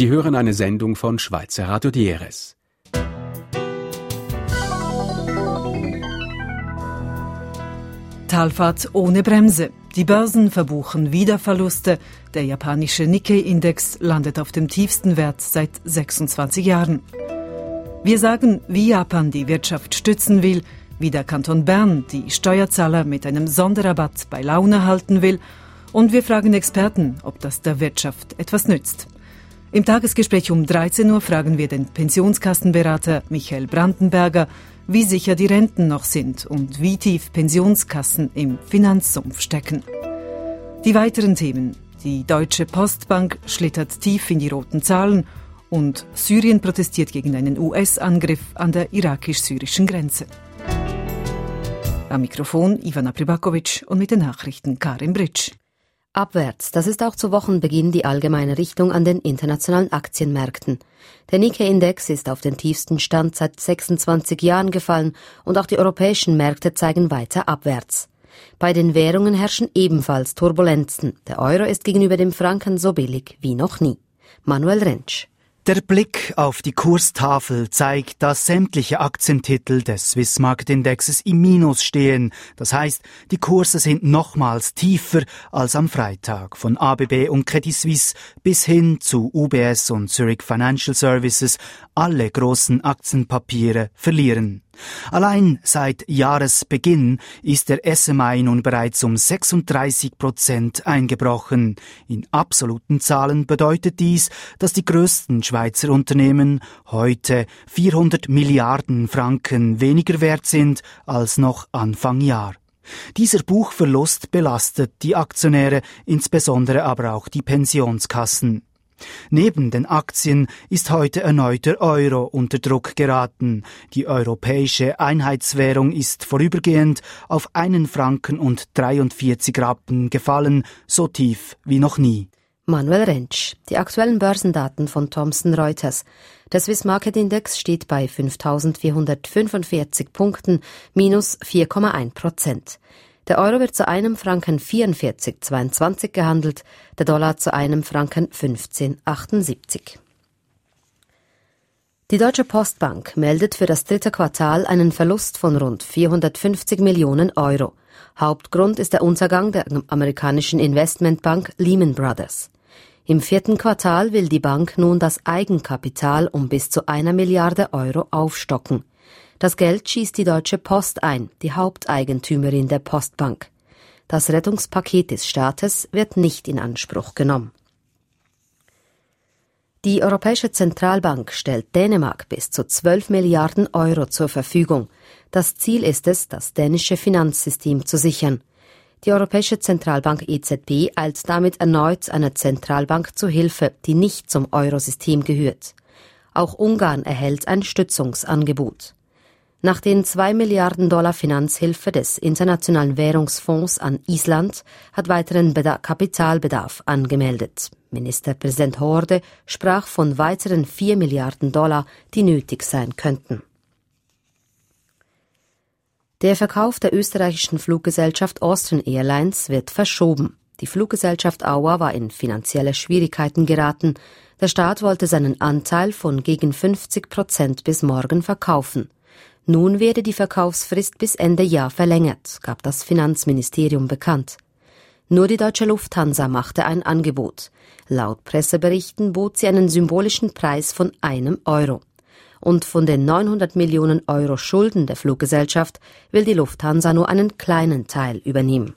Sie hören eine Sendung von Schweizer Radio DRS. Talfahrt ohne Bremse. Die Börsen verbuchen wieder Verluste. Der japanische Nikkei-Index landet auf dem tiefsten Wert seit 26 Jahren. Wir sagen, wie Japan die Wirtschaft stützen will, wie der Kanton Bern die Steuerzahler mit einem Sonderrabatt bei Laune halten will, und wir fragen Experten, ob das der Wirtschaft etwas nützt. Im Tagesgespräch um 13 Uhr fragen wir den Pensionskassenberater Michael Brandenberger, wie sicher die Renten noch sind und wie tief Pensionskassen im Finanzsumpf stecken. Die weiteren Themen: Die Deutsche Postbank schlittert tief in die roten Zahlen und Syrien protestiert gegen einen US-Angriff an der irakisch-syrischen Grenze. Am Mikrofon Ivana Pribakovic und mit den Nachrichten Karin Britsch. Abwärts, das ist auch zu Wochenbeginn die allgemeine Richtung an den internationalen Aktienmärkten. Der Nikkei-Index ist auf den tiefsten Stand seit 26 Jahren gefallen und auch die europäischen Märkte zeigen weiter abwärts. Bei den Währungen herrschen ebenfalls Turbulenzen. Der Euro ist gegenüber dem Franken so billig wie noch nie. Manuel Rentsch. Der Blick auf die Kurstafel zeigt, dass sämtliche Aktientitel des Swiss Market Indexes im Minus stehen. Das heißt, die Kurse sind nochmals tiefer als am Freitag. Von ABB und Credit Suisse bis hin zu UBS und Zurich Financial Services. Alle großen Aktienpapiere verlieren. Allein seit Jahresbeginn ist der SMI nun bereits um 36% eingebrochen. In absoluten Zahlen bedeutet dies, dass die größten Schweizer Unternehmen heute 400 Milliarden Franken weniger wert sind als noch Anfang Jahr. Dieser Buchverlust belastet die Aktionäre, insbesondere aber auch die Pensionskassen. Neben den Aktien ist heute erneut der Euro unter Druck geraten. Die europäische Einheitswährung ist vorübergehend auf 1 Franken und 43 Rappen gefallen, so tief wie noch nie. Manuel Rentsch. Die aktuellen Börsendaten von Thomson Reuters. Der Swiss Market Index steht bei 5.445 Punkten, minus 4,1%. Der Euro wird zu einem Franken 44,22 gehandelt, der Dollar zu einem Franken 15,78. Die Deutsche Postbank meldet für das 3. Quartal einen Verlust von rund 450 Millionen Euro. Hauptgrund ist der Untergang der amerikanischen Investmentbank Lehman Brothers. Im 4. Quartal will die Bank nun das Eigenkapital um bis zu 1 Milliarde Euro aufstocken. Das Geld schießt die Deutsche Post ein, die Haupteigentümerin der Postbank. Das Rettungspaket des Staates wird nicht in Anspruch genommen. Die Europäische Zentralbank stellt Dänemark bis zu 12 Milliarden Euro zur Verfügung. Das Ziel ist es, das dänische Finanzsystem zu sichern. Die Europäische Zentralbank EZB eilt damit erneut einer Zentralbank zu Hilfe, die nicht zum Eurosystem gehört. Auch Ungarn erhält ein Stützungsangebot. Nach den 2 Milliarden Dollar Finanzhilfe des Internationalen Währungsfonds an Island hat weiteren Kapitalbedarf angemeldet. Ministerpräsident Horde sprach von weiteren 4 Milliarden Dollar, die nötig sein könnten. Der Verkauf der österreichischen Fluggesellschaft Austrian Airlines wird verschoben. Die Fluggesellschaft Auer war in finanzielle Schwierigkeiten geraten. Der Staat wollte seinen Anteil von gegen 50% bis morgen verkaufen. Nun werde die Verkaufsfrist bis Ende Jahr verlängert, gab das Finanzministerium bekannt. Nur die Deutsche Lufthansa machte ein Angebot. Laut Presseberichten bot sie einen symbolischen Preis von 1 Euro. Und von den 900 Millionen Euro Schulden der Fluggesellschaft will die Lufthansa nur einen kleinen Teil übernehmen.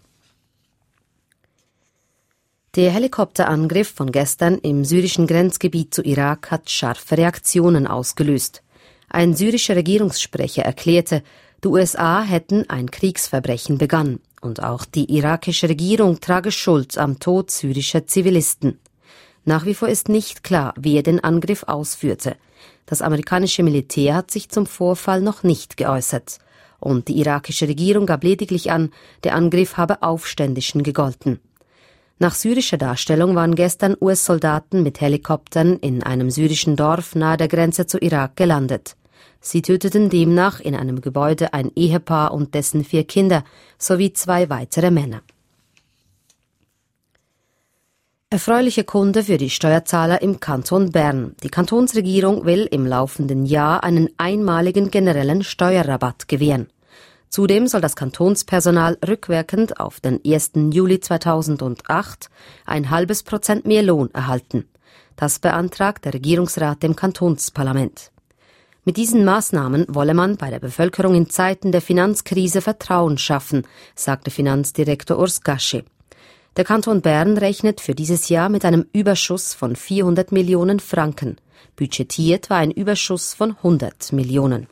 Der Helikopterangriff von gestern im syrischen Grenzgebiet zu Irak hat scharfe Reaktionen ausgelöst. Ein syrischer Regierungssprecher erklärte, die USA hätten ein Kriegsverbrechen begangen und auch die irakische Regierung trage Schuld am Tod syrischer Zivilisten. Nach wie vor ist nicht klar, wer den Angriff ausführte. Das amerikanische Militär hat sich zum Vorfall noch nicht geäußert. Und die irakische Regierung gab lediglich an, der Angriff habe Aufständischen gegolten. Nach syrischer Darstellung waren gestern US-Soldaten mit Helikoptern in einem syrischen Dorf nahe der Grenze zu Irak gelandet. Sie töteten demnach in einem Gebäude ein Ehepaar und dessen 4 Kinder sowie 2 weitere Männer. Erfreuliche Kunde für die Steuerzahler im Kanton Bern. Die Kantonsregierung will im laufenden Jahr einen einmaligen generellen Steuerrabatt gewähren. Zudem soll das Kantonspersonal rückwirkend auf den 1. Juli 2008 0,5% mehr Lohn erhalten. Das beantragt der Regierungsrat dem Kantonsparlament. Mit diesen Maßnahmen wolle man bei der Bevölkerung in Zeiten der Finanzkrise Vertrauen schaffen, sagte Finanzdirektor Urs Gasche. Der Kanton Bern rechnet für dieses Jahr mit einem Überschuss von 400 Millionen Franken. Budgetiert war ein Überschuss von 100 Millionen.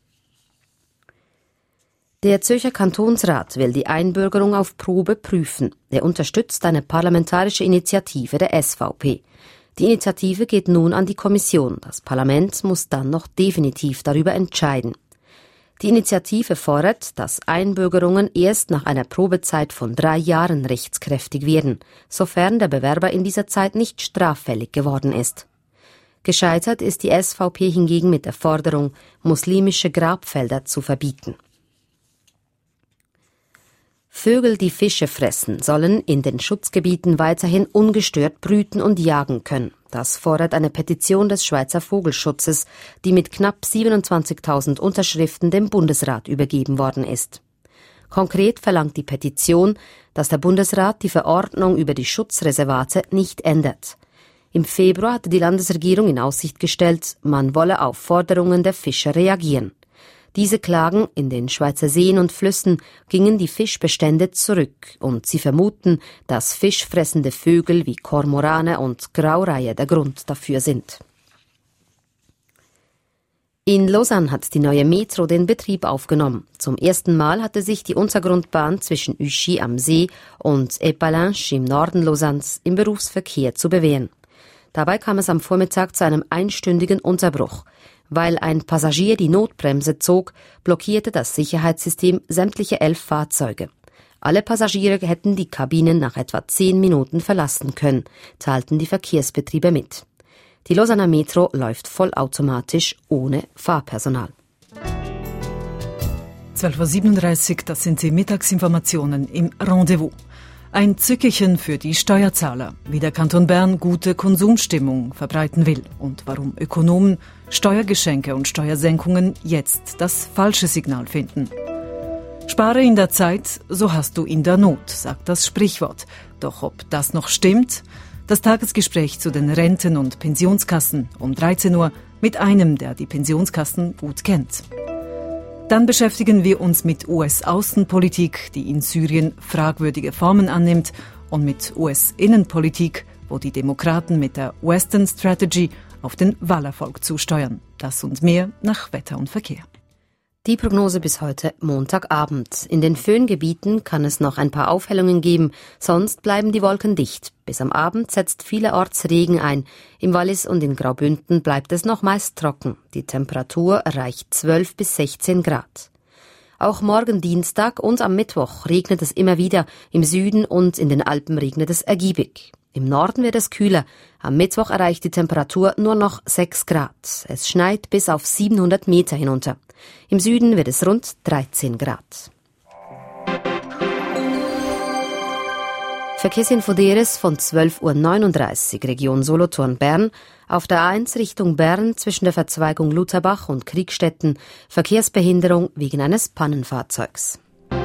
Der Zürcher Kantonsrat will die Einbürgerung auf Probe prüfen. Er unterstützt eine parlamentarische Initiative der SVP. Die Initiative geht nun an die Kommission. Das Parlament muss dann noch definitiv darüber entscheiden. Die Initiative fordert, dass Einbürgerungen erst nach einer Probezeit von 3 Jahren rechtskräftig werden, sofern der Bewerber in dieser Zeit nicht straffällig geworden ist. Gescheitert ist die SVP hingegen mit der Forderung, muslimische Grabfelder zu verbieten. Vögel, die Fische fressen, sollen in den Schutzgebieten weiterhin ungestört brüten und jagen können. Das fordert eine Petition des Schweizer Vogelschutzes, die mit knapp 27.000 Unterschriften dem Bundesrat übergeben worden ist. Konkret verlangt die Petition, dass der Bundesrat die Verordnung über die Schutzreservate nicht ändert. Im Februar hatte die Landesregierung in Aussicht gestellt, man wolle auf Forderungen der Fischer reagieren. Diese Klagen in den Schweizer Seen und Flüssen gingen die Fischbestände zurück und sie vermuten, dass fischfressende Vögel wie Kormorane und Graureiher der Grund dafür sind. In Lausanne hat die neue Metro den Betrieb aufgenommen. Zum ersten Mal hatte sich die Untergrundbahn zwischen Uchy am See und Épalinges im Norden Lausannes im Berufsverkehr zu bewähren. Dabei kam es am Vormittag zu einem einstündigen Unterbruch. Weil ein Passagier die Notbremse zog, blockierte das Sicherheitssystem sämtliche 11 Fahrzeuge. Alle Passagiere hätten die Kabinen nach etwa 10 Minuten verlassen können, teilten die Verkehrsbetriebe mit. Die Lausanner Metro läuft vollautomatisch ohne Fahrpersonal. 12.37 Uhr, das sind die Mittagsinformationen im Rendezvous. Ein Zückerchen für die Steuerzahler, wie der Kanton Bern gute Konsumstimmung verbreiten will und warum Ökonomen Steuergeschenke und Steuersenkungen jetzt das falsche Signal finden. Spare in der Zeit, so hast du in der Not, sagt das Sprichwort. Doch ob das noch stimmt? Das Tagesgespräch zu den Renten- und Pensionskassen um 13 Uhr mit einem, der die Pensionskassen gut kennt. Dann beschäftigen wir uns mit US-Außenpolitik, die in Syrien fragwürdige Formen annimmt, und mit US-Innenpolitik, wo die Demokraten mit der Western Strategy auf den Wahlerfolg zusteuern. Das und mehr nach Wetter und Verkehr. Die Prognose bis heute Montagabend. In den Föhngebieten kann es noch ein paar Aufhellungen geben, sonst bleiben die Wolken dicht. Bis am Abend setzt vielerorts Regen ein. Im Wallis und in Graubünden bleibt es noch meist trocken. Die Temperatur erreicht 12 bis 16 Grad. Auch morgen Dienstag und am Mittwoch regnet es immer wieder. Im Süden und in den Alpen regnet es ergiebig. Im Norden wird es kühler. Am Mittwoch erreicht die Temperatur nur noch 6 Grad. Es schneit bis auf 700 Meter hinunter. Im Süden wird es rund 13 Grad. Verkehrsinfo DRS von 12.39 Uhr, Region Solothurn-Bern. Auf der A1 Richtung Bern zwischen der Verzweigung Lutherbach und Kriegstetten Verkehrsbehinderung wegen eines Pannenfahrzeugs.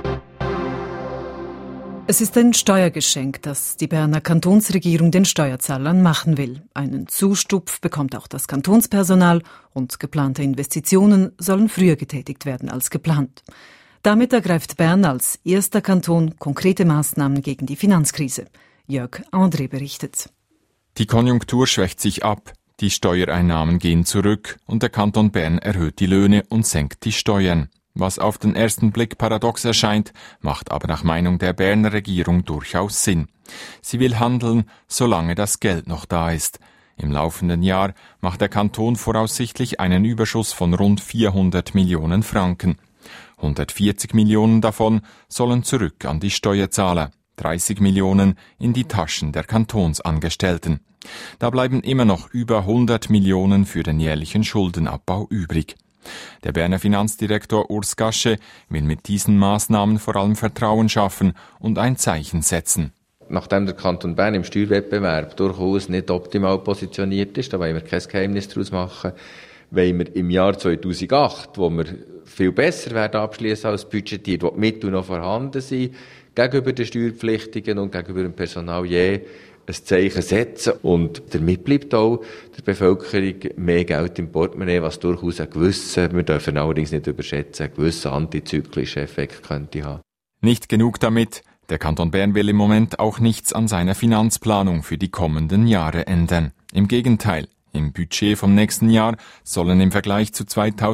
Es ist ein Steuergeschenk, das die Berner Kantonsregierung den Steuerzahlern machen will. Einen Zustupf bekommt auch das Kantonspersonal und geplante Investitionen sollen früher getätigt werden als geplant. Damit ergreift Bern als erster Kanton konkrete Maßnahmen gegen die Finanzkrise. Jörg André berichtet. Die Konjunktur schwächt sich ab, die Steuereinnahmen gehen zurück und der Kanton Bern erhöht die Löhne und senkt die Steuern. Was auf den ersten Blick paradox erscheint, macht aber nach Meinung der Berner Regierung durchaus Sinn. Sie will handeln, solange das Geld noch da ist. Im laufenden Jahr macht der Kanton voraussichtlich einen Überschuss von rund 400 Millionen Franken. 140 Millionen davon sollen zurück an die Steuerzahler, 30 Millionen in die Taschen der Kantonsangestellten. Da bleiben immer noch über 100 Millionen für den jährlichen Schuldenabbau übrig. Der Berner Finanzdirektor Urs Gasche will mit diesen Maßnahmen vor allem Vertrauen schaffen und ein Zeichen setzen. Nachdem der Kanton Bern im Steuerwettbewerb durchaus nicht optimal positioniert ist, da wollen wir kein Geheimnis daraus machen, wollen wir im Jahr 2008, wo wir viel besser werden abschließen als budgetiert, wo die Mittel noch vorhanden sind, gegenüber den Steuerpflichtigen und gegenüber dem Personal ein Zeichen setzen. Und damit bleibt auch der Bevölkerung mehr Geld im Portemonnaie, was durchaus einen gewissen, wir dürfen allerdings nicht überschätzen, einen gewissen antizyklischen Effekt könnte haben. Nicht genug damit. Der Kanton Bern will im Moment auch nichts an seiner Finanzplanung für die kommenden Jahre ändern. Im Gegenteil, im Budget vom nächsten Jahr sollen im Vergleich zu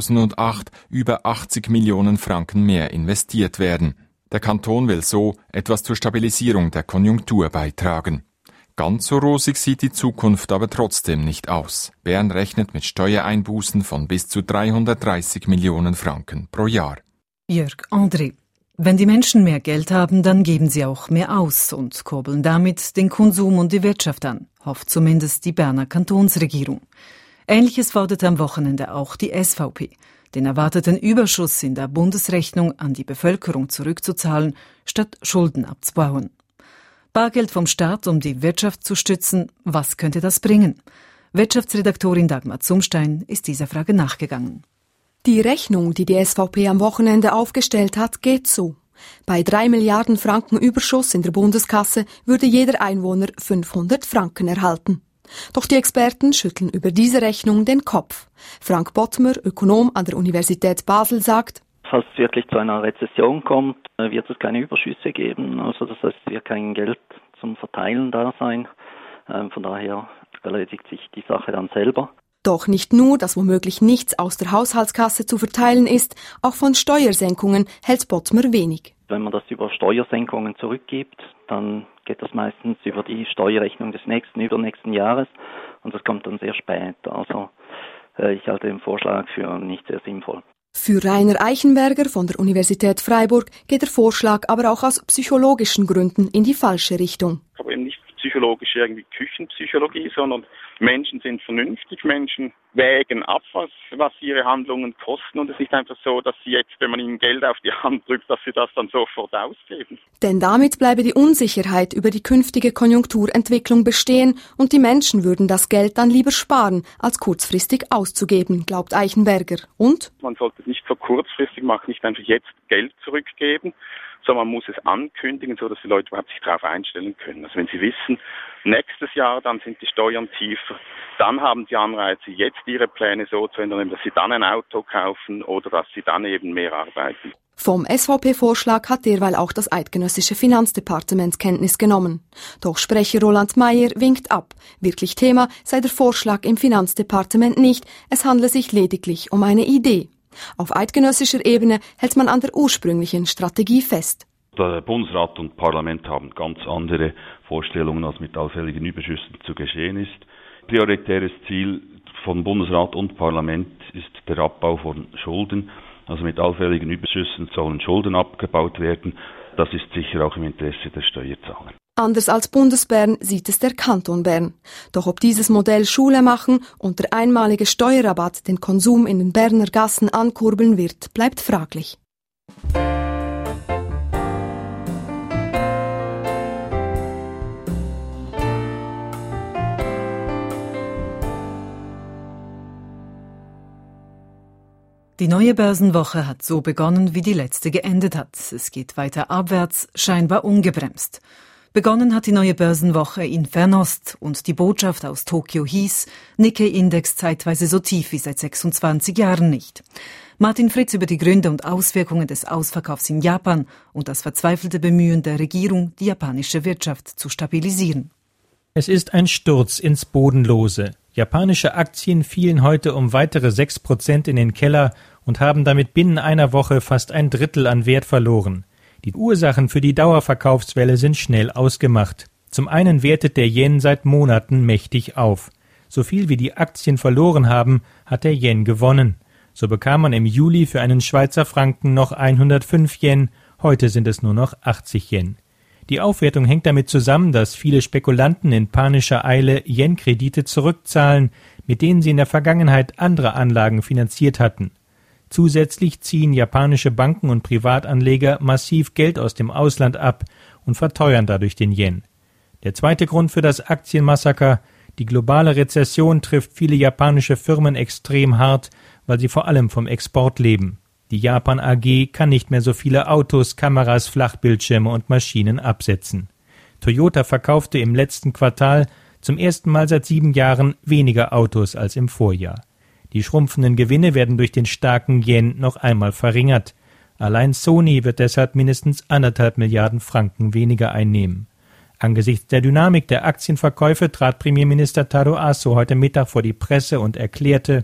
2008 über 80 Millionen Franken mehr investiert werden. Der Kanton will so etwas zur Stabilisierung der Konjunktur beitragen. Ganz so rosig sieht die Zukunft aber trotzdem nicht aus. Bern rechnet mit Steuereinbußen von bis zu 330 Millionen Franken pro Jahr. Jörg André. Wenn die Menschen mehr Geld haben, dann geben sie auch mehr aus und kurbeln damit den Konsum und die Wirtschaft an, hofft zumindest die Berner Kantonsregierung. Ähnliches fordert am Wochenende auch die SVP, den erwarteten Überschuss in der Bundesrechnung an die Bevölkerung zurückzuzahlen, statt Schulden abzubauen. Bargeld vom Staat, um die Wirtschaft zu stützen, was könnte das bringen? Wirtschaftsredaktorin Dagmar Zumstein ist dieser Frage nachgegangen. Die Rechnung, die die SVP am Wochenende aufgestellt hat, geht so. Bei 3 Milliarden Franken Überschuss in der Bundeskasse würde jeder Einwohner 500 Franken erhalten. Doch die Experten schütteln über diese Rechnung den Kopf. Frank Bottmer, Ökonom an der Universität Basel, sagt: Falls es wirklich zu einer Rezession kommt, wird es keine Überschüsse geben. Also das heißt, es wird kein Geld zum Verteilen da sein. Von daher erledigt sich die Sache dann selber. Doch nicht nur, dass womöglich nichts aus der Haushaltskasse zu verteilen ist, auch von Steuersenkungen hält Bottmer wenig. Wenn man das über Steuersenkungen zurückgibt, dann geht das meistens über die Steuerrechnung des übernächsten Jahres und das kommt dann sehr spät. Also ich halte den Vorschlag für nicht sehr sinnvoll. Für Rainer Eichenberger von der Universität Freiburg geht der Vorschlag aber auch aus psychologischen Gründen in die falsche Richtung. Aber eben nicht psychologisch irgendwie Küchenpsychologie, sondern Menschen sind vernünftig, Menschen wägen ab, was ihre Handlungen kosten und es ist nicht einfach so, dass sie jetzt, wenn man ihnen Geld auf die Hand drückt, dass sie das dann sofort ausgeben. Denn damit bleibe die Unsicherheit über die künftige Konjunkturentwicklung bestehen und die Menschen würden das Geld dann lieber sparen, als kurzfristig auszugeben, glaubt Eichenberger. Und? Man sollte es nicht so kurzfristig machen, nicht einfach jetzt Geld zurückgeben, sondern man muss es ankündigen, so dass die Leute überhaupt sich darauf einstellen können. Also wenn sie wissen, nächstes Jahr, dann sind die Steuern tiefer, dann haben sie Anreize, jetzt ihre Pläne so zu ändern, dass sie dann ein Auto kaufen oder dass sie dann eben mehr arbeiten. Vom SVP-Vorschlag hat derweil auch das eidgenössische Finanzdepartement Kenntnis genommen. Doch Sprecher Roland Meyer winkt ab. Wirklich Thema sei der Vorschlag im Finanzdepartement nicht, es handle sich lediglich um eine Idee. Auf eidgenössischer Ebene hält man an der ursprünglichen Strategie fest. Der Bundesrat und Parlament haben ganz andere Vorstellungen, als mit allfälligen Überschüssen zu geschehen ist. Prioritäres Ziel von Bundesrat und Parlament ist der Abbau von Schulden. Also mit allfälligen Überschüssen sollen Schulden abgebaut werden. Das ist sicher auch im Interesse der Steuerzahler. Anders als Bundesbern sieht es der Kanton Bern. Doch ob dieses Modell Schule machen und der einmalige Steuerrabatt den Konsum in den Berner Gassen ankurbeln wird, bleibt fraglich. Die neue Börsenwoche hat so begonnen, wie die letzte geendet hat. Es geht weiter abwärts, scheinbar ungebremst. Begonnen hat die neue Börsenwoche in Fernost und die Botschaft aus Tokio hieß, Nikkei-Index zeitweise so tief wie seit 26 Jahren nicht. Martin Fritz über die Gründe und Auswirkungen des Ausverkaufs in Japan und das verzweifelte Bemühen der Regierung, die japanische Wirtschaft zu stabilisieren. Es ist ein Sturz ins Bodenlose. Japanische Aktien fielen heute um weitere 6% in den Keller und haben damit binnen einer Woche fast ein Drittel an Wert verloren. Die Ursachen für die Dauerverkaufswelle sind schnell ausgemacht. Zum einen wertet der Yen seit Monaten mächtig auf. So viel wie die Aktien verloren haben, hat der Yen gewonnen. So bekam man im Juli für einen Schweizer Franken noch 105 Yen, heute sind es nur noch 80 Yen. Die Aufwertung hängt damit zusammen, dass viele Spekulanten in panischer Eile Yen-Kredite zurückzahlen, mit denen sie in der Vergangenheit andere Anlagen finanziert hatten. Zusätzlich ziehen japanische Banken und Privatanleger massiv Geld aus dem Ausland ab und verteuern dadurch den Yen. Der zweite Grund für das Aktienmassaker: die globale Rezession trifft viele japanische Firmen extrem hart, weil sie vor allem vom Export leben. Die Japan AG kann nicht mehr so viele Autos, Kameras, Flachbildschirme und Maschinen absetzen. Toyota verkaufte im letzten Quartal zum ersten Mal seit 7 Jahren weniger Autos als im Vorjahr. Die schrumpfenden Gewinne werden durch den starken Yen noch einmal verringert. Allein Sony wird deshalb mindestens 1,5 Milliarden Franken weniger einnehmen. Angesichts der Dynamik der Aktienverkäufe trat Premierminister Taro Aso heute Mittag vor die Presse und erklärte: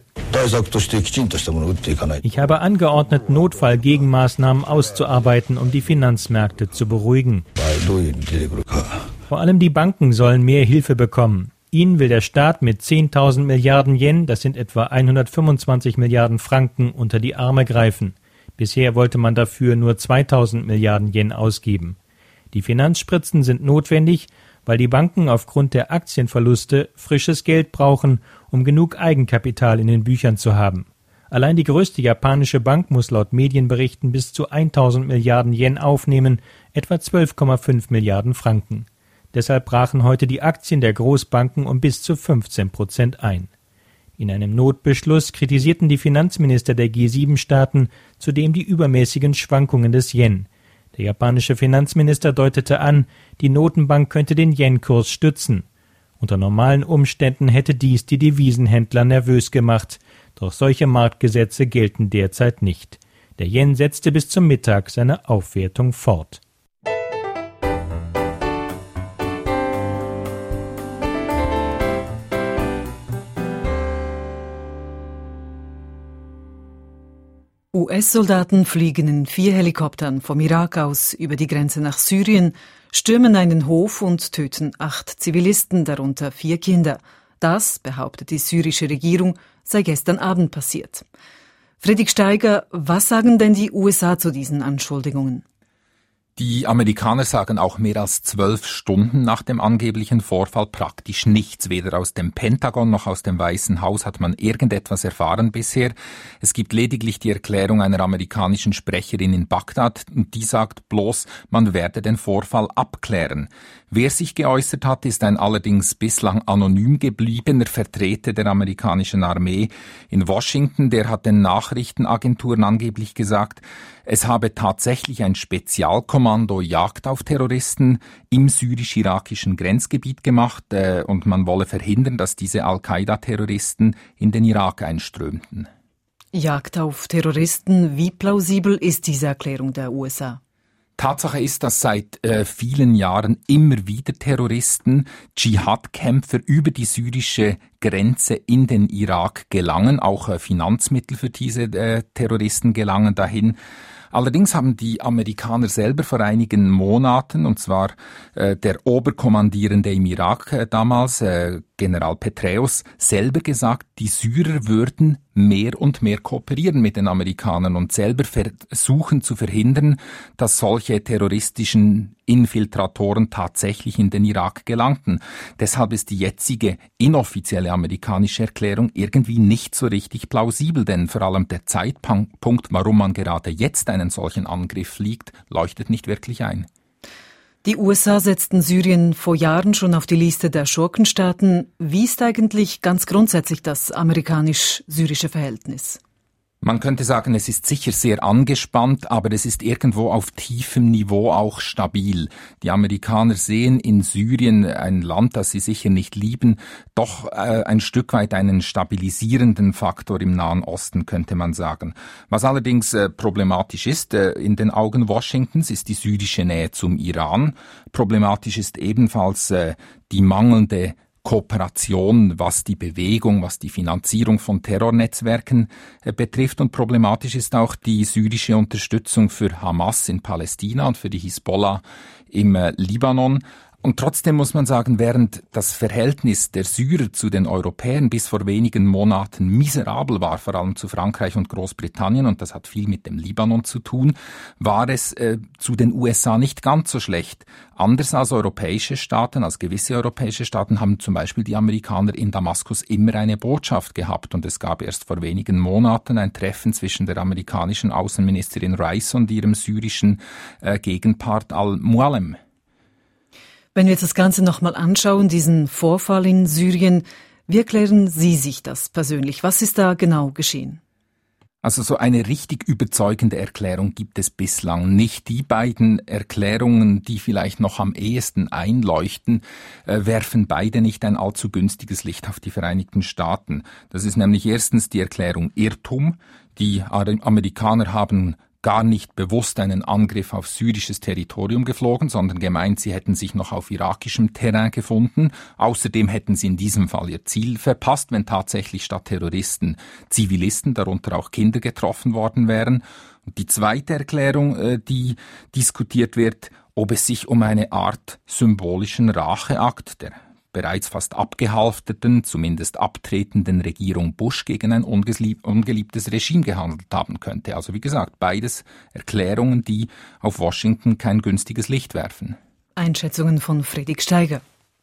Ich habe angeordnet, Notfallgegenmaßnahmen auszuarbeiten, um die Finanzmärkte zu beruhigen. Vor allem die Banken sollen mehr Hilfe bekommen. Ihnen will der Staat mit 10.000 Milliarden Yen, das sind etwa 125 Milliarden Franken, unter die Arme greifen. Bisher wollte man dafür nur 2.000 Milliarden Yen ausgeben. Die Finanzspritzen sind notwendig, weil die Banken aufgrund der Aktienverluste frisches Geld brauchen, um genug Eigenkapital in den Büchern zu haben. Allein die größte japanische Bank muss laut Medienberichten bis zu 1.000 Milliarden Yen aufnehmen, etwa 12,5 Milliarden Franken. Deshalb brachen heute die Aktien der Großbanken um bis zu 15% ein. In einem Notbeschluss kritisierten die Finanzminister der G7-Staaten zudem die übermäßigen Schwankungen des Yen. Der japanische Finanzminister deutete an, die Notenbank könnte den Yen-Kurs stützen. Unter normalen Umständen hätte dies die Devisenhändler nervös gemacht, doch solche Marktgesetze gelten derzeit nicht. Der Yen setzte bis zum Mittag seine Aufwertung fort. US-Soldaten fliegen in 4 Helikoptern vom Irak aus über die Grenze nach Syrien, stürmen einen Hof und töten 8 Zivilisten, darunter 4 Kinder. Das, behauptet die syrische Regierung, sei gestern Abend passiert. Friedrich Steiger, was sagen denn die USA zu diesen Anschuldigungen? Die Amerikaner sagen auch mehr als 12 Stunden nach dem angeblichen Vorfall praktisch nichts. Weder aus dem Pentagon noch aus dem Weißen Haus hat man irgendetwas erfahren bisher. Es gibt lediglich die Erklärung einer amerikanischen Sprecherin in Bagdad, und die sagt bloß, man werde den Vorfall abklären. Wer sich geäußert hat, ist ein allerdings bislang anonym gebliebener Vertreter der amerikanischen Armee in Washington. Der hat den Nachrichtenagenturen angeblich gesagt, es habe tatsächlich ein Spezialkommando Jagd auf Terroristen im syrisch-irakischen Grenzgebiet gemacht und man wolle verhindern, dass diese Al-Qaida-Terroristen in den Irak einströmten. Jagd auf Terroristen, wie plausibel ist diese Erklärung der USA? Tatsache ist, dass seit vielen Jahren immer wieder Terroristen, Dschihad-Kämpfer über die syrische Grenze in den Irak gelangen. Auch Finanzmittel für diese Terroristen gelangen dahin. Allerdings haben die Amerikaner selber vor einigen Monaten, und zwar der Oberkommandierende im Irak damals, General Petraeus, selber gesagt, die Syrer würden mehr und mehr kooperieren mit den Amerikanern und selber versuchen zu verhindern, dass solche terroristischen Infiltratoren tatsächlich in den Irak gelangten. Deshalb ist die jetzige inoffizielle amerikanische Erklärung irgendwie nicht so richtig plausibel, denn vor allem der Zeitpunkt, warum man gerade jetzt einen solchen Angriff fliegt, leuchtet nicht wirklich ein. Die USA setzten Syrien vor Jahren schon auf die Liste der Schurkenstaaten. Wie ist eigentlich ganz grundsätzlich das amerikanisch-syrische Verhältnis? Man könnte sagen, es ist sicher sehr angespannt, aber es ist irgendwo auf tiefem Niveau auch stabil. Die Amerikaner sehen in Syrien, ein Land, das sie sicher nicht lieben, doch ein Stück weit einen stabilisierenden Faktor im Nahen Osten, könnte man sagen. Was allerdings problematisch ist in den Augen Washingtons, ist die syrische Nähe zum Iran. Problematisch ist ebenfalls die mangelnde Kooperation, was die Bewegung, was die Finanzierung von Terrornetzwerken betrifft. Und problematisch ist auch die syrische Unterstützung für Hamas in Palästina und für die Hisbollah im Libanon. Und trotzdem muss man sagen, während das Verhältnis der Syrer zu den Europäern bis vor wenigen Monaten miserabel war, vor allem zu Frankreich und Großbritannien, und das hat viel mit dem Libanon zu tun, war es zu den USA nicht ganz so schlecht. Anders als europäische Staaten, als gewisse europäische Staaten, haben zum Beispiel die Amerikaner in Damaskus immer eine Botschaft gehabt. Und es gab erst vor wenigen Monaten ein Treffen zwischen der amerikanischen Außenministerin Rice und ihrem syrischen Gegenpart al-Mualem. Wenn wir jetzt das Ganze nochmal anschauen, diesen Vorfall in Syrien, wie erklären Sie sich das persönlich? Was ist da genau geschehen? Also so eine richtig überzeugende Erklärung gibt es bislang nicht. Die beiden Erklärungen, die vielleicht noch am ehesten einleuchten, werfen beide nicht ein allzu günstiges Licht auf die Vereinigten Staaten. Das ist nämlich erstens die Erklärung Irrtum. Die Amerikaner haben gar nicht bewusst einen Angriff auf syrisches Territorium geflogen, sondern gemeint, sie hätten sich noch auf irakischem Terrain gefunden. Außerdem hätten sie in diesem Fall ihr Ziel verpasst, wenn tatsächlich statt Terroristen Zivilisten, darunter auch Kinder, getroffen worden wären. Und die zweite Erklärung, die diskutiert wird, ob es sich um eine Art symbolischen Racheakt der bereits fast abgehalfterten, zumindest abtretenden Regierung Bush gegen ein ungeliebtes Regime gehandelt haben könnte. Also wie gesagt, beides Erklärungen, die auf Washington kein günstiges Licht werfen. Einschätzungen von Friedrich Steiger.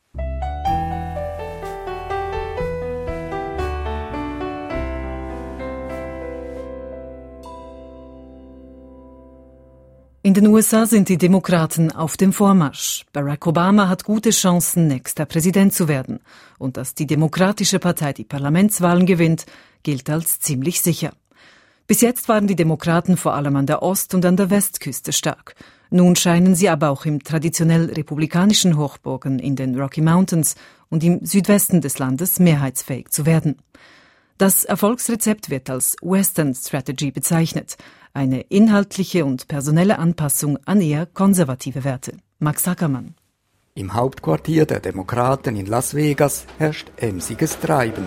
In den USA sind die Demokraten auf dem Vormarsch. Barack Obama hat gute Chancen, nächster Präsident zu werden. Und dass die Demokratische Partei die Parlamentswahlen gewinnt, gilt als ziemlich sicher. Bis jetzt waren die Demokraten vor allem an der Ost- und an der Westküste stark. Nun scheinen sie aber auch im traditionell republikanischen Hochburgen in den Rocky Mountains und im Südwesten des Landes mehrheitsfähig zu werden. Das Erfolgsrezept wird als Western Strategy bezeichnet. Eine inhaltliche und personelle Anpassung an eher konservative Werte. Max Ackermann. Im Hauptquartier der Demokraten in Las Vegas herrscht emsiges Treiben.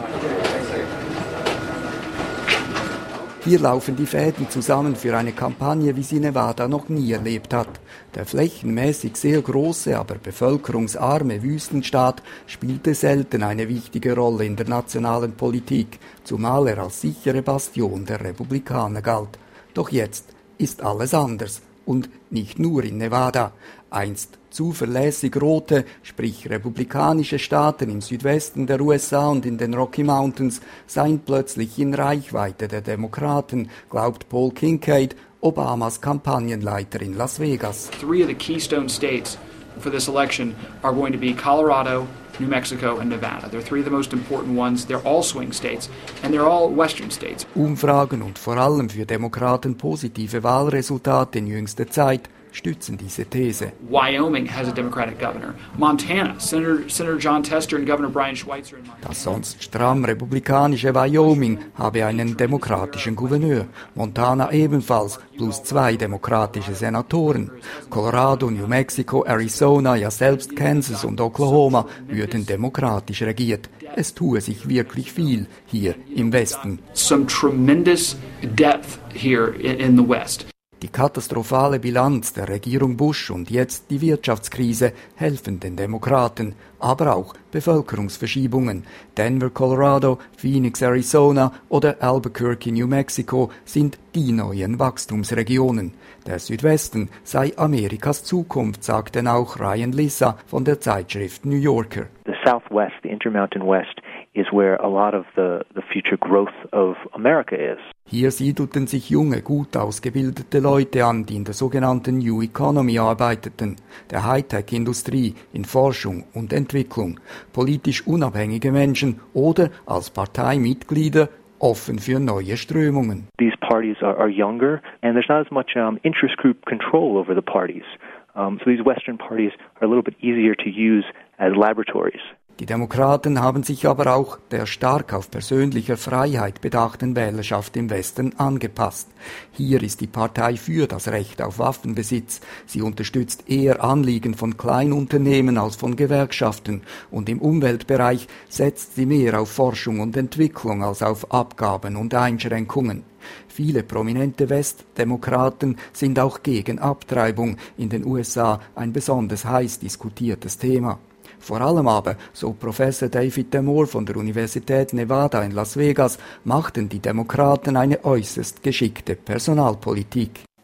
Hier laufen die Fäden zusammen für eine Kampagne, wie sie Nevada noch nie erlebt hat. Der flächenmäßig sehr große, aber bevölkerungsarme Wüstenstaat spielte selten eine wichtige Rolle in der nationalen Politik, zumal er als sichere Bastion der Republikaner galt. Doch jetzt ist alles anders und nicht nur in Nevada. Einst zuverlässig rote, sprich republikanische Staaten im Südwesten der USA und in den Rocky Mountains seien plötzlich in Reichweite der Demokraten, glaubt Paul Kincaid, Obamas Kampagnenleiter in Las Vegas. 3 of the keystone states for this election are going to be Colorado, New Mexico and Nevada. They're 3 of the most important ones. They're all swing states and they're all western states. Umfragen und vor allem für Demokraten positive Wahlresultate in jüngster Zeit stützen diese These. Wyoming has a Democratic governor. Montana, Senator John Tester and Governor Brian Schweitzer in Montana. Das sonst stramm republikanische Wyoming habe einen demokratischen Gouverneur. Montana ebenfalls, plus 2 demokratische Senatoren. Colorado, New Mexico, Arizona, ja selbst Kansas und Oklahoma würden demokratisch regiert. Es tue sich wirklich viel hier im Westen. Some tremendous depth here in the West. Die katastrophale Bilanz der Regierung Bush und jetzt die Wirtschaftskrise helfen den Demokraten, aber auch Bevölkerungsverschiebungen. Denver, Colorado, Phoenix, Arizona oder Albuquerque, New Mexico sind die neuen Wachstumsregionen. Der Südwesten sei Amerikas Zukunft, sagten auch Ryan Lissa von der Zeitschrift New Yorker. The Southwest, the Intermountain West, is where a lot of the future growth of America is. Hier siedelten sich junge, gut ausgebildete Leute an, die in der sogenannten New Economy arbeiteten, der Hightech-Industrie, in Forschung und Entwicklung, politisch unabhängige Menschen oder als Parteimitglieder offen für neue Strömungen. These parties are younger and there's not as much interest group control over the parties. So these Western parties are a little bit easier to use as laboratories. Die Demokraten haben sich aber auch der stark auf persönlicher Freiheit bedachten Wählerschaft im Westen angepasst. Hier ist die Partei für das Recht auf Waffenbesitz. Sie unterstützt eher Anliegen von Kleinunternehmen als von Gewerkschaften und im Umweltbereich setzt sie mehr auf Forschung und Entwicklung als auf Abgaben und Einschränkungen. Viele prominente Westdemokraten sind auch gegen Abtreibung, in den USA ein besonders heiß diskutiertes Thema. Vor allem aber, so Professor David Damore von der Universität Nevada in Las Vegas, machten die Demokraten eine äußerst geschickte Personalpolitik.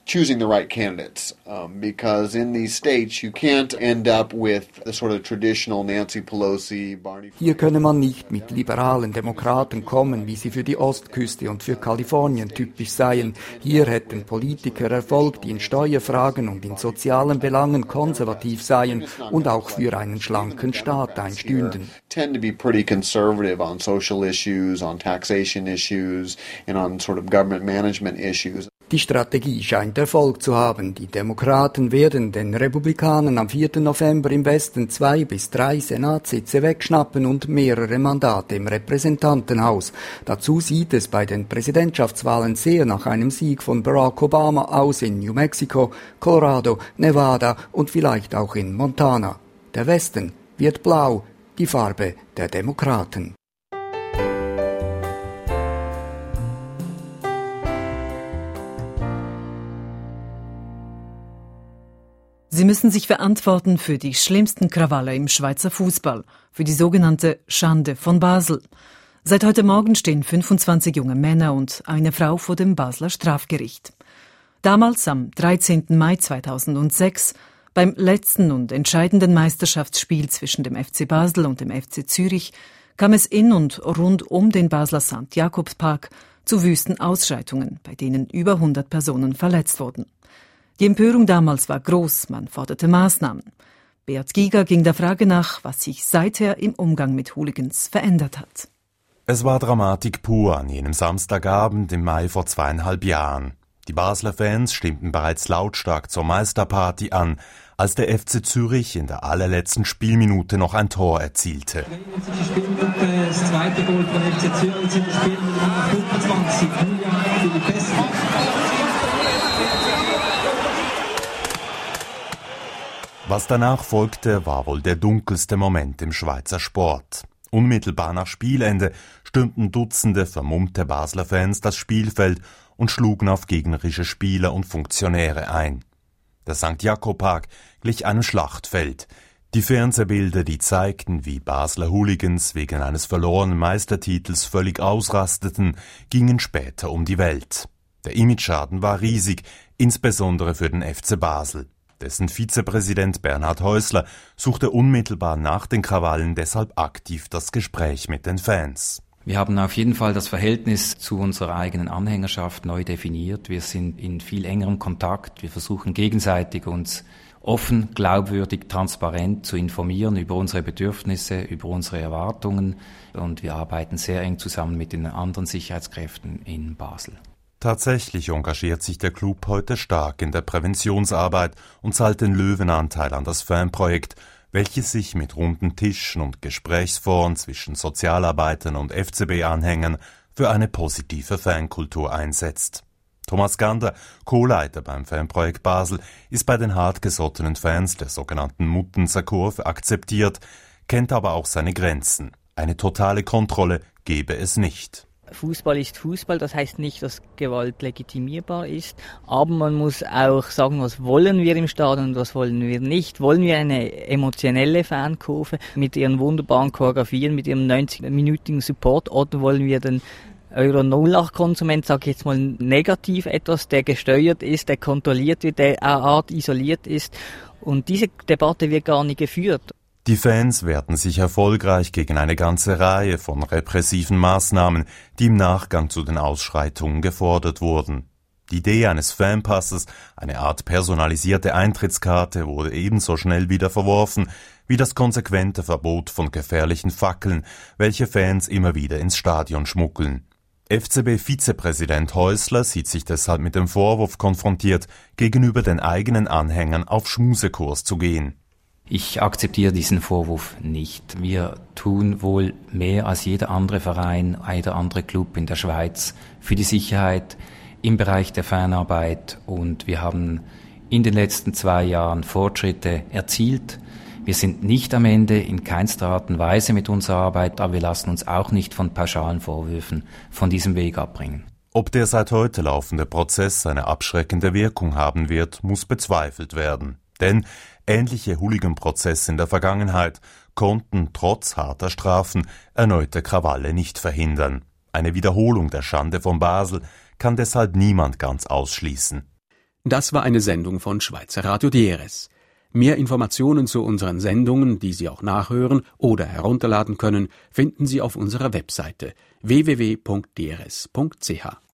choosing the right candidates, because in these states you can't end up with the sort of traditional Nancy Pelosi, Barney. Hier könne man nicht mit liberalen Demokraten kommen, wie sie für die Ostküste und für Kalifornien typisch seien. Hier hätten Politiker Erfolg, die in Steuerfragen und in sozialen Belangen konservativ seien und auch für einen schlanken Staat einstünden. Tend to be pretty conservative on social issues, on taxation issues, and on sort of government management issues. Die Strategie scheint Erfolg zu haben. Die Demokraten werden den Republikanern am 4. November im Westen 2 bis 3 Senatssitze wegschnappen und mehrere Mandate im Repräsentantenhaus. Dazu sieht es bei den Präsidentschaftswahlen sehr nach einem Sieg von Barack Obama aus in New Mexico, Colorado, Nevada und vielleicht auch in Montana. Der Westen wird blau, die Farbe der Demokraten. Sie müssen sich verantworten für die schlimmsten Krawalle im Schweizer Fußball, für die sogenannte Schande von Basel. Seit heute Morgen stehen 25 junge Männer und eine Frau vor dem Basler Strafgericht. Damals, am 13. Mai 2006, beim letzten und entscheidenden Meisterschaftsspiel zwischen dem FC Basel und dem FC Zürich, kam es in und rund um den Basler St. Jakobspark zu wüsten Ausschreitungen, bei denen über 100 Personen verletzt wurden. Die Empörung damals war groß, man forderte Maßnahmen. Beat Giger ging der Frage nach, was sich seither im Umgang mit Hooligans verändert hat. Es war Dramatik pur an jenem Samstagabend im Mai vor 2,5 Jahren. Die Basler Fans stimmten bereits lautstark zur Meisterparty an, als der FC Zürich in der allerletzten Spielminute noch ein Tor erzielte. Das zweite Goal von FC Zürich sind die Spielminute 25. Was danach folgte, war wohl der dunkelste Moment im Schweizer Sport. Unmittelbar nach Spielende stürmten Dutzende vermummte Basler Fans das Spielfeld und schlugen auf gegnerische Spieler und Funktionäre ein. Der St. Jakob-Park glich einem Schlachtfeld. Die Fernsehbilder, die zeigten, wie Basler Hooligans wegen eines verlorenen Meistertitels völlig ausrasteten, gingen später um die Welt. Der Imageschaden war riesig, insbesondere für den FC Basel. Dessen Vizepräsident Bernhard Häusler suchte unmittelbar nach den Krawallen deshalb aktiv das Gespräch mit den Fans. Wir haben auf jeden Fall das Verhältnis zu unserer eigenen Anhängerschaft neu definiert. Wir sind in viel engerem Kontakt. Wir versuchen gegenseitig uns offen, glaubwürdig, transparent zu informieren über unsere Bedürfnisse, über unsere Erwartungen. Und wir arbeiten sehr eng zusammen mit den anderen Sicherheitskräften in Basel. Tatsächlich engagiert sich der Club heute stark in der Präventionsarbeit und zahlt den Löwenanteil an das Fanprojekt, welches sich mit runden Tischen und Gesprächsforen zwischen Sozialarbeitern und FCB-Anhängern für eine positive Fankultur einsetzt. Thomas Gander, Co-Leiter beim Fanprojekt Basel, ist bei den hartgesottenen Fans der sogenannten Muttenser Kurve akzeptiert, kennt aber auch seine Grenzen. Eine totale Kontrolle gebe es nicht. Fußball ist Fußball, das heißt nicht, dass Gewalt legitimierbar ist, aber man muss auch sagen, was wollen wir im Stadion und was wollen wir nicht. Wollen wir eine emotionelle Fankurve mit ihren wunderbaren Choreografien, mit ihrem 90-minütigen Support, oder wollen wir den Euro 08-Konsument, sag ich jetzt mal negativ, etwas, der gesteuert ist, der kontrolliert wird, der eine Art isoliert ist, und diese Debatte wird gar nicht geführt. Die Fans wehrten sich erfolgreich gegen eine ganze Reihe von repressiven Maßnahmen, die im Nachgang zu den Ausschreitungen gefordert wurden. Die Idee eines Fanpasses, eine Art personalisierte Eintrittskarte, wurde ebenso schnell wieder verworfen wie das konsequente Verbot von gefährlichen Fackeln, welche Fans immer wieder ins Stadion schmuggeln. FCB-Vizepräsident Häusler sieht sich deshalb mit dem Vorwurf konfrontiert, gegenüber den eigenen Anhängern auf Schmusekurs zu gehen. Ich akzeptiere diesen Vorwurf nicht. Wir tun wohl mehr als jeder andere Verein, jeder andere Club in der Schweiz für die Sicherheit im Bereich der Fanarbeit, und wir haben in den letzten 2 Jahren Fortschritte erzielt. Wir sind nicht am Ende in keinster Art und Weise mit unserer Arbeit, aber wir lassen uns auch nicht von pauschalen Vorwürfen von diesem Weg abbringen. Ob der seit heute laufende Prozess eine abschreckende Wirkung haben wird, muss bezweifelt werden. Denn ähnliche Hooligan-Prozesse in der Vergangenheit konnten trotz harter Strafen erneute Krawalle nicht verhindern. Eine Wiederholung der Schande von Basel kann deshalb niemand ganz ausschließen. Das war eine Sendung von Schweizer Radio DRS. Mehr Informationen zu unseren Sendungen, die Sie auch nachhören oder herunterladen können, finden Sie auf unserer Webseite www.drs.ch.